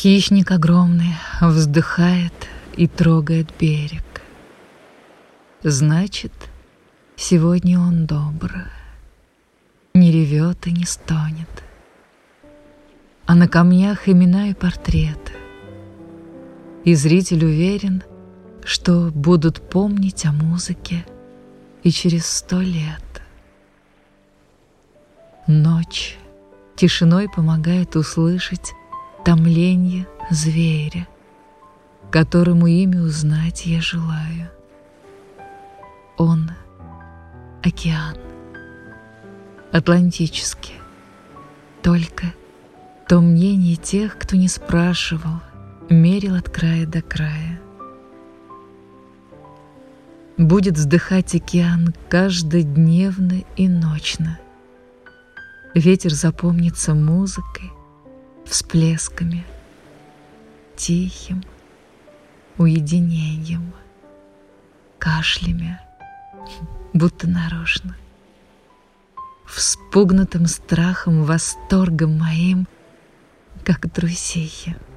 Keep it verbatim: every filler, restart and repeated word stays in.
Хищник огромный вздыхает и трогает берег. Значит, сегодня он добр, не ревет и не стонет. А на камнях имена и портреты. И зритель уверен, что будут помнить о музыке и через сто лет. Ночь тишиной помогает услышать томленье зверя, которому имя узнать я желаю. Он — океан, атлантический, только то мнение тех, кто не спрашивал, мерил от края до края. Будет вздыхать океан каждодневно и ночно. Ветер запомнится музыкой, всплесками, тихим уединением, кашлями, будто нарочно. Вспугнутым страхом, восторгом моим, как друзей.